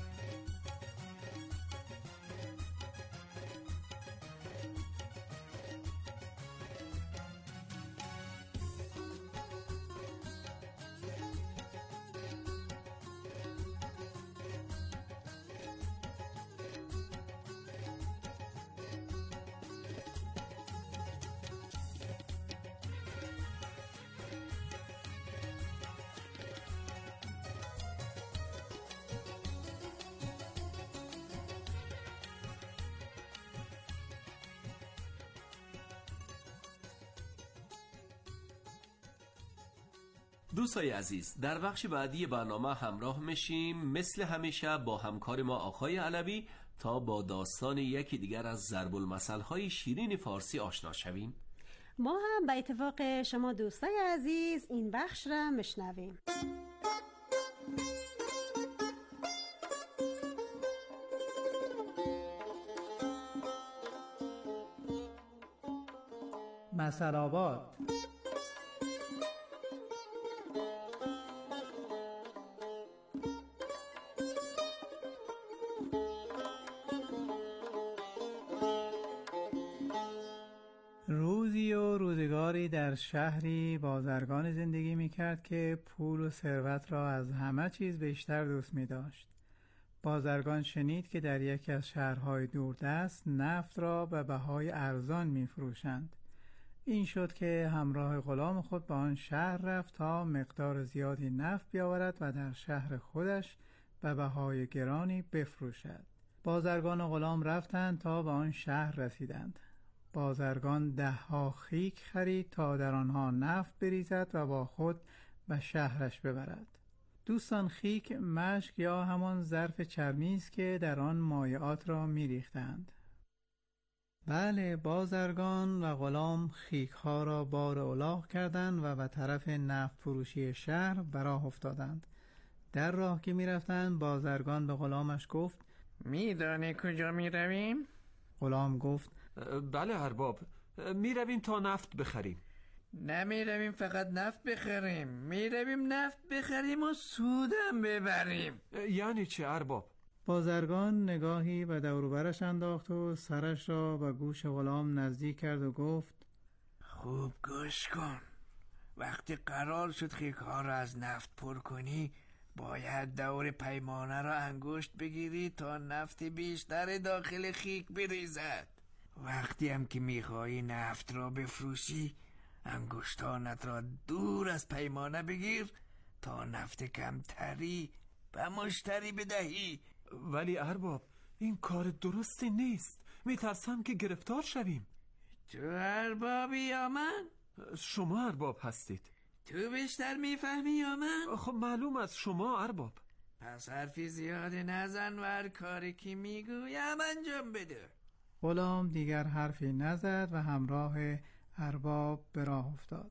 دوستای عزیز، در بخش بعدی برنامه همراه میشیم مثل همیشه با همکار ما آقای علوی تا با داستان یکی دیگر از ضرب المثل‌های شیرین فارسی آشنا شویم. ما هم به اتفاق شما دوستای عزیز این بخش را میشنویم. مثل آباد. روزی و روزگاری در شهری بازرگان زندگی میکرد که پول و ثروت را از همه چیز بیشتر دوست می‌داشت. بازرگان شنید که در یکی از شهرهای دوردست نفت را به بهای ارزان می‌فروشند. این شد که همراه غلام خود به آن شهر رفت تا مقدار زیادی نفت بیاورد و در شهر خودش به بهای گرانی بفروشد. بازرگان و غلام رفتند تا به آن شهر رسیدند. بازرگان 10 خیک خرید تا در آنها نفت بریزد و با خود به شهرش ببرد. دوستان، خیک مشک یا همان ظرف چرمی است که در آن مایعات را می‌ریختند. بله، بازرگان و غلام خیک ها را بار الاغ کردند و به طرف نفت فروشی شهر به راه افتادند. در راه که میرفتند بازرگان به غلامش گفت میدانی کجا میرویم؟ غلام گفت بله ارباب، میرویم تا نفت بخریم. نمیرویم فقط نفت بخریم، میرویم نفت بخریم و سودم ببریم. یعنی چه ارباب؟ بازرگان نگاهی به دور و برش انداخت و سرش را به گوش غلام نزدیک کرد و گفت خوب گوش کن. وقتی قرار شد خیک‌ها را از نفت پر کنی، باید دور پیمانه را انگشت بگیری تا نفت بیشتر داخل خیک بریزد. وقتی هم که میخواهی نفت را بفروشی، انگشتانت را دور از پیمانه بگیر تا نفت کمتری به مشتری بدهی. ولی ارباب، این کار درستی نیست. میترسم که گرفتار شویم. تو اربابی یا من؟ شما ارباب هستید. تو بیشتر میفهمی یا من؟ خب معلوم از شما ارباب. پس حرفی زیاد نزن و هر کاری که میگویم انجام بده. غلام دیگر حرفی نزد و همراه ارباب به راه افتاد.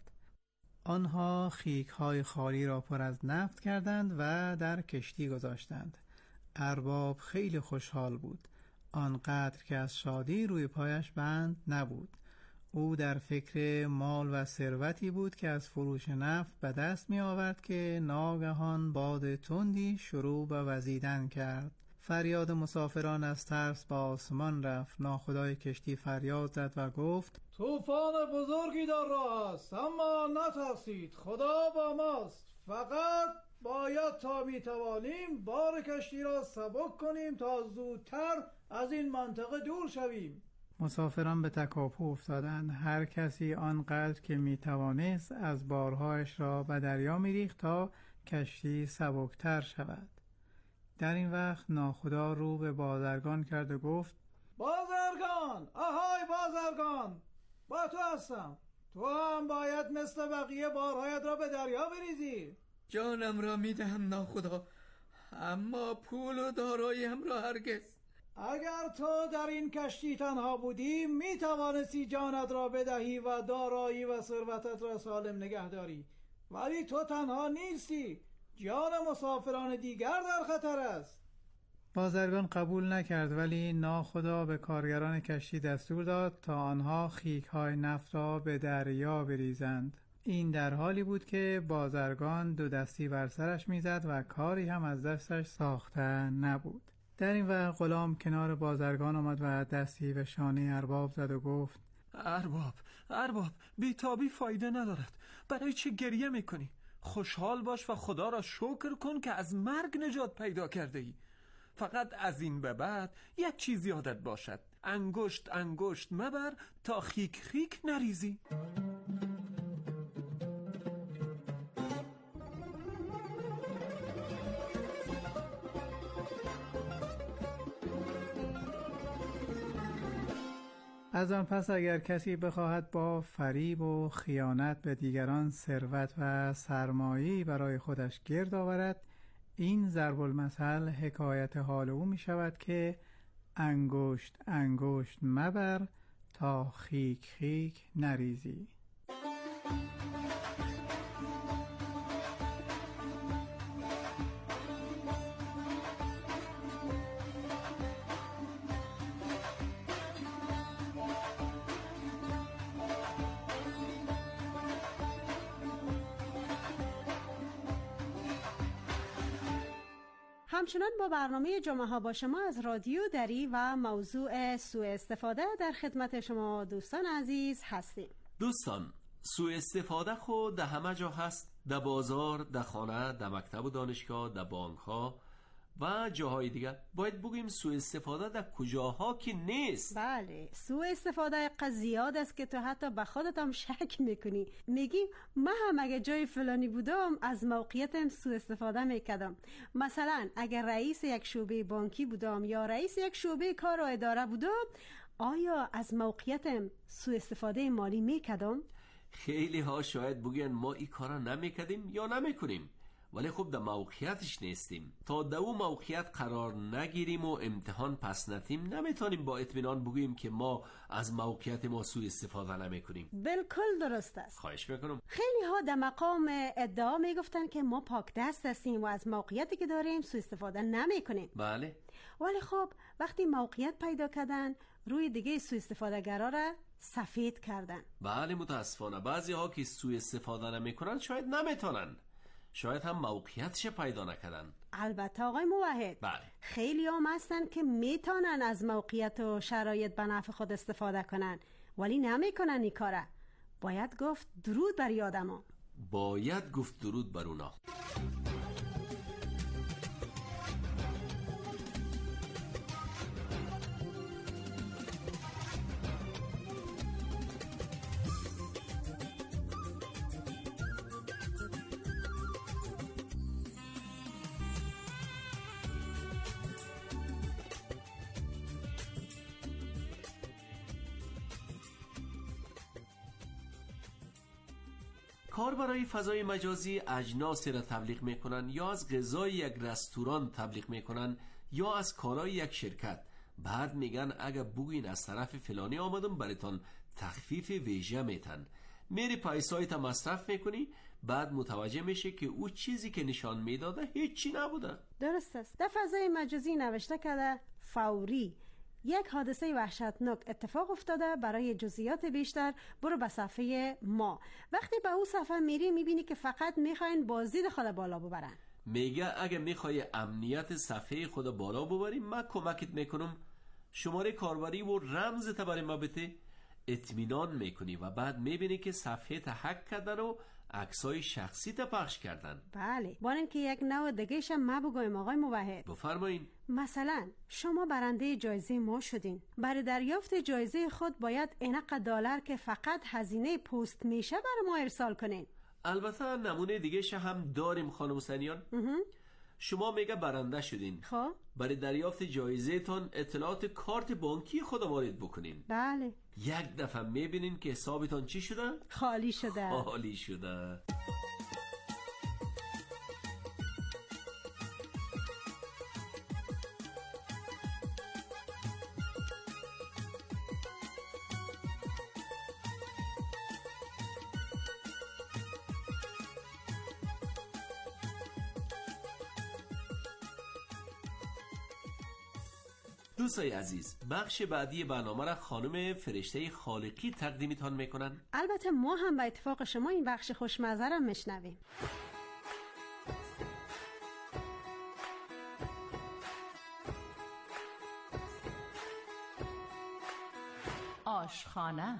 آنها خیک‌های خالی را پر از نفت کردند و در کشتی گذاشتند. ارباب خیلی خوشحال بود، آنقدر که از شادی روی پایش بند نبود. او در فکر مال و ثروتی بود که از فروش نفت به دست می آورد که ناگهان باد تندی شروع به وزیدن کرد. فریاد مسافران از ترس به آسمان رفت. ناخدای کشتی فریاد زد و گفت طوفان بزرگی در راه است، اما نترسید، خدا با ماست. فقط باید تا میتوانیم بار کشتی را سبک کنیم تا زودتر از این منطقه دور شویم. مسافران به تکاپو افتادند. هر کسی آنقدر که میتوانست از بارهایش را به دریا میریخت تا کشتی سبکتر شود. در این وقت ناخدا رو به بازرگان کرد و گفت بازرگان، آهای بازرگان، با تو هستم. تو هم باید مثل بقیه بارهایت را به دریا بریزی. جانم را میدهم ناخدا، اما پول و داراییم را هرگز. اگر تو در این کشتی تنها بودی میتوانستی جانت را بدهی و دارایی و ثروتت را سالم نگه داری، ولی تو تنها نیستی. جان مسافران دیگر در خطر است. بازرگان قبول نکرد، ولی ناخدا به کارگران کشتی دستور داد تا آنها خیک‌های نفت را به دریا بریزند. این در حالی بود که بازرگان دو دستی بر سرش میزد و کاری هم از دستش ساخته نبود. در این وقت غلام کنار بازرگان آمد و دستی به شانه ارباب زد و گفت ارباب، بیتابی فایده ندارد. برای چه گریه میکنی؟ خوشحال باش و خدا را شکر کن که از مرگ نجات پیدا کرده ای. فقط از این به بعد یک چیز یادت باشد: انگشت مبر تا خیک نریزی. از آن پس اگر کسی بخواهد با فریب و خیانت به دیگران ثروت و سرمایه‌ای برای خودش گرد آورد، این ضرب المثل حکایت حال او می شود که انگشت مبر تا خیک نریزی. همچنان با برنامه جمعه ها با شما از رادیو دری و موضوع سوء استفاده در خدمت شما دوستان عزیز هستیم. دوستان، سوء استفاده خود در همه جا هست، در بازار، در خانه، در مکتب و دانشگاه، در بانک ها و جاهای دیگر. باید بگوییم سوء استفاده در کجاها که نیست. بله، سوء استفاده زیاد است که تو حتی به خودت هم شک میکنی. میگی من هم اگه جای فلانی بودم از موقعیتم سوء استفاده میکردم. مثلا اگر رئیس یک شعبه بانکی بودم یا رئیس یک شعبه کار و اداره بودم، آیا از موقعیتم سوء استفاده مالی میکردم؟ خیلی ها شاید بگن ما این کارا نمیکردیم یا نمیکنیم، ولی خب در موقعیتش نیستیم. تا در اون موقعیت قرار نگیریم و امتحان پس ندیم نمیتونیم با اطمینان بگوییم که ما از موقعیت ما سوء استفاده نمیکنیم. بالکل درست است. خواهش میکنم. خیلی ها در مقام ادعا میگفتن که ما پاک دست هستیم و از موقعیتی که داریم سوء استفاده نمیکنیم. بله. ولی خب وقتی موقعیت پیدا کردن روی دیگه سوء استفاده گرا را سفید کردن. بله متاسفانه بعضی ها که سوء استفاده نمیکنن شاید نمیتونن، شاید هم موقعیتش پیدا نکردن. البته آقای موحد، بله. خیلی هم هستن که میتونن از موقعیت و شرایط به نفع خود استفاده کنن ولی نمیکنن این کاره. باید گفت درود بر آدما. باید گفت درود بر اونا. کاربرای فضای مجازی اجناسی را تبلیغ میکنن یا از غذای یک رستوران تبلیغ میکنن یا از کارای یک شرکت. بعد میگن اگه بگوین از طرف فلانی آمدم براتون تخفیف ویژه میتن. میری پای سایت مصرف میکنی، بعد متوجه میشه که او چیزی که نشان میداده هیچی نبوده. درست است. در فضای مجازی نوشته کرده فوری یک حادثه وحشتناک اتفاق افتاده، برای جزئیات بیشتر برو به صفحه ما. وقتی به اون صفحه میری میبینی که فقط میخواین بازدید خود بالا ببرن. میگه اگه میخوای امنیت صفحه خود بالا ببری من کمکت میکنم. شماره کاربری و رمز برای ما بده، اطمینان میکنی و بعد میبینی که صفحه تا هک کردن و عکسای شخصی تا پخش کردن. بله. بارن که یک نوع دگهش ما بگویم آقای موحد. بفرمایین. مثلا شما برنده جایزه ما شدین. برای دریافت جایزه خود باید اینقدر دلار که فقط هزینه پست میشه برای ما ارسال کنین. البته نمونه دیگه هم داریم خانم سنیان. شما میگه برنده شدین. خب برای دریافت جایزه تان اطلاعات کارت بانکی خود وارد بکنین. بله. یک دفعه میبینین که حسابتان چی شده؟ خالی شده. خالی شده. دوستای عزیز، بخش بعدی برنامه را خانم فرشته خالقی تقدیمتان میکنن. البته ما هم به اتفاق شما این بخش خوشمزه را میشنویم. آشخانه.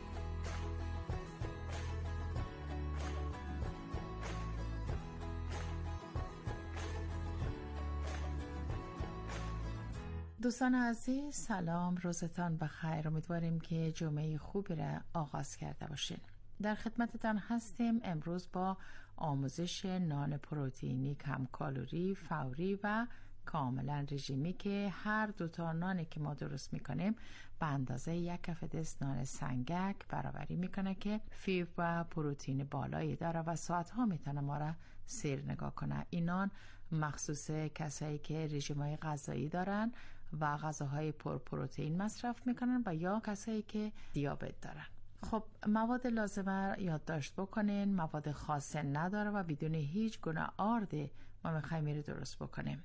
دوستان عزیز سلام، روزتان بخیر. امیدواریم که جمعه خوبی را آغاز کرده باشین. در خدمتتان هستیم امروز با آموزش نان پروتئینی کم کالری، فوری و کاملا رژیمی که هر دوتا نانی که ما درست میکنیم به اندازه یک کف دست نان سنگک برابری میکنه که فیبر و پروتئین بالایی داره و ساعتها میتونه ما را سیر نگاه کنه. این نان مخصوص کسایی که رژیم‌های غذایی دارن و غذاهای پر پروتئین مصرف میکنن و یا کسایی که دیابت دارن. خب مواد لازمه یادداشت بکنین. مواد خاصه نداره و بدون هیچ گونه آرد ما میخوایم میره درست بکنیم.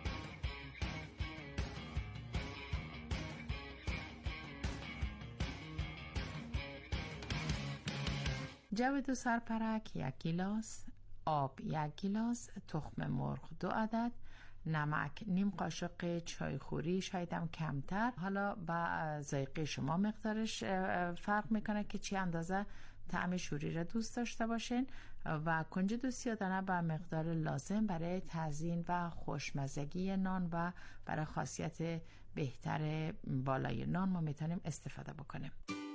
جو 2 سرپرک 1 گیلاس، آب 1 گیلاس، تخم مرغ 2 عدد، نمک نیم قاشق چایخوری، شاید هم کمتر. حالا با ذائقه شما مقدارش فرق میکنه که چی اندازه طعم شوری را دوست داشته باشین و کنج 2 دانه به مقدار لازم برای تزیین و خوشمزگی نان و برای خاصیت بهتر بالای نان ما میتونیم استفاده بکنیم.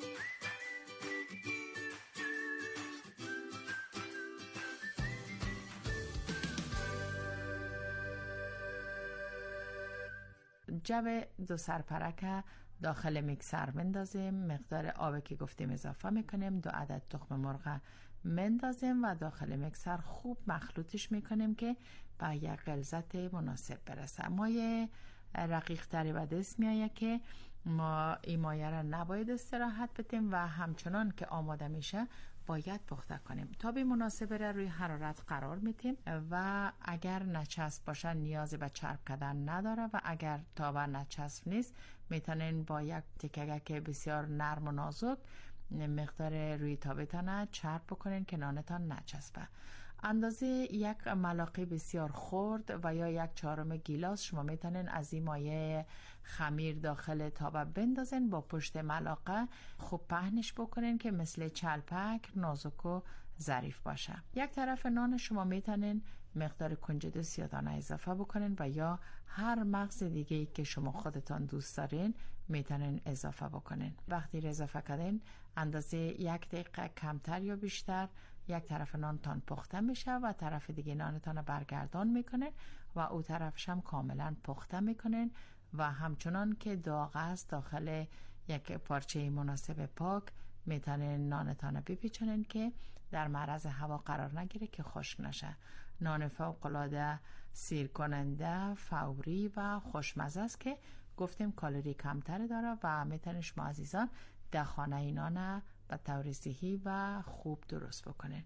جو 2 سرپرک داخل میکسر بندازیم. مقدار آب که گفتیم اضافه میکنیم. 2 عدد تخم مرغ مندازیم و داخل میکسر خوب مخلوطش میکنیم که به یک غلظت مناسب برسه. مایه رقیق تری به دست میآید که ما این مایه را نباید استراحت بدیم و همچنان که آماده میشه باید پخته کنیم. تاب مناسب را روی حرارت قرار میتیم و اگر نچسب باشه نیازی به چرب کردن نداره و اگر تاب نچسب نیست میتونین با یک تکه که بسیار نرم و نازک مقدار روی تابتان چرب بکنین که نانتان نچسبه. اندازه یک ملاقه بسیار خرد و یا یک چهارم گیلاس شما میتونین از این مایه خمیر داخل تابه بندازین، با پشت ملاقه خوب پهنش بکنین که مثل چلپک نازک و ظریف باشه. یک طرف نان شما میتونین مقدار کنجدوس یا دانه اضافه بکنین و یا هر مغز دیگه ای که شما خودتان دوست دارین میتونین اضافه بکنین. وقتی اضافه کردین اندازه 1 دقیقه کمتر یا بیشتر یک طرف نانتان پخته میشه و طرف دیگه نانتان برگردان میکنین و او طرفش هم کاملا پخته میکنین و همچنان که داغ است داخل یک پارچه مناسب پاک میتونین نانتان بپیچونین که در معرض هوا قرار نگیره که خشک نشه. نان فوق‌العاده سیر کننده، فوری و خوشمزه است که گفتیم کالری کمتر داره و میتونین شما عزیزان دهخانه نان به طور صحی و خوب درست بکنین.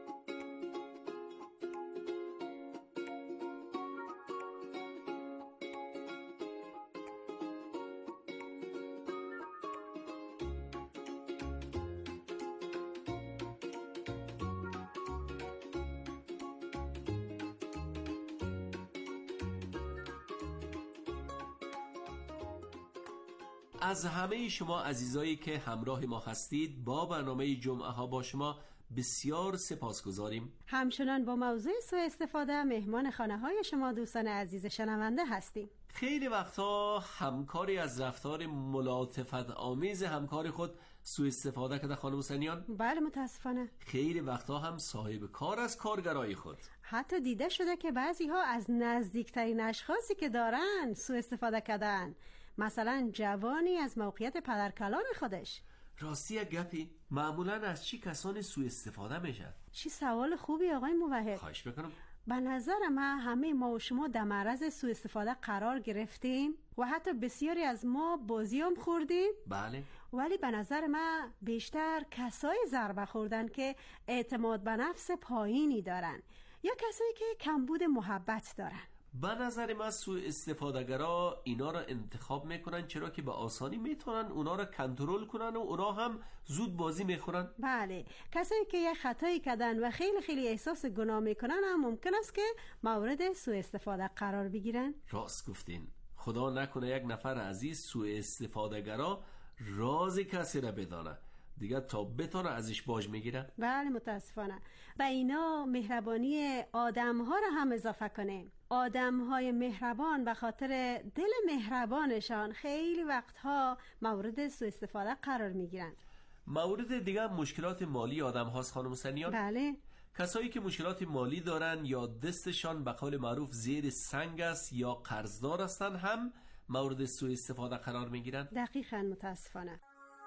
از همه شما عزیزایی که همراه ما هستید با برنامه جمعه ها با شما بسیار سپاسگزاریم. همچنان با موضوع سوء استفاده مهمان خانه های شما دوستان عزیز شنونده هستیم. خیلی وقتا همکاری از رفتار ملاطفت آمیز همکار خود سوء استفاده کرده خانم حسینیان؟ بله متاسفانه. خیلی وقتا هم صاحب کار از کارگرای خود. حتی دیده شده که بعضی ها از نزدیکترین اشخاصی که دارن سوء استفاده کردن، مثلا جوانی از موقعیت پدرکلام خودش. راستی یک گپی، معمولا از چی کسانی سوء استفاده میشه؟ چی سوال خوبی آقای موحد. خواهش میکنم. به نظر من همه ما و شما در معرض سوء استفاده قرار گرفتیم و حتی بسیاری از ما بازی هم خوردیم. بله. ولی به نظر من بیشتر کسایی ضربه خوردن که اعتماد به نفس پایینی دارن یا کسایی که کمبود محبت دارن. به نظر من سوء استفادهگرا اینا را انتخاب میکنن چرا که به آسانی میتونن اونا را کنترل کنن و اونا هم زود بازی میخورن. بله، کسایی که یک خطایی کردن و خیلی خیلی احساس گناه میکنن هم ممکن است که مورد سوء استفاده قرار بگیرن. راست گفتین. خدا نکنه یک نفر عزیز سوء استفادهگرا راز کسی را بدانه دیگه تا بتونه ازش باج میگیره. بله متاسفانه. و اینا مهربانی آدم ها را هم اضافه کنیم. آدم های مهربان به خاطر دل مهربانشان خیلی وقتها مورد سوء استفاده قرار میگیرن. مورد دیگه مشکلات مالی آدم هاست خانم سنیان. بله. کسایی که مشکلات مالی دارن یا دستشان به قول معروف زیر سنگ است یا قرضدار هستن هم مورد سوء استفاده قرار میگیرن. دقیقاً متاسفانه.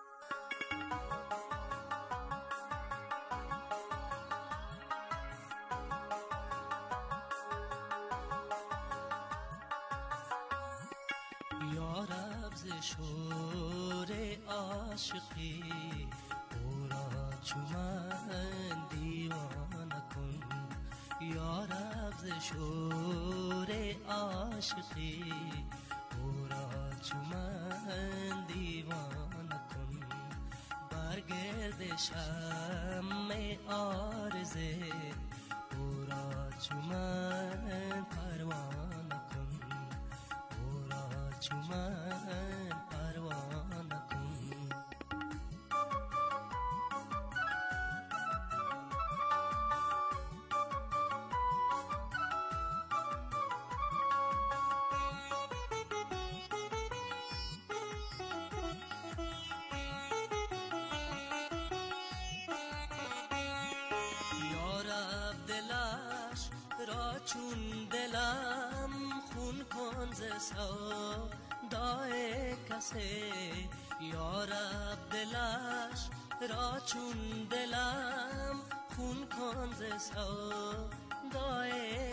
شور عاشقی او را چو من دیوانه کن، یا رب ز شور عاشقی او را چو من دیوانه کن، برگرد شمع آرزه او را چو من پروانه کن، او را چو من چون دلم خون کن ز سودای کسی، یا رب دلش را چون دلم خون کن ز سودای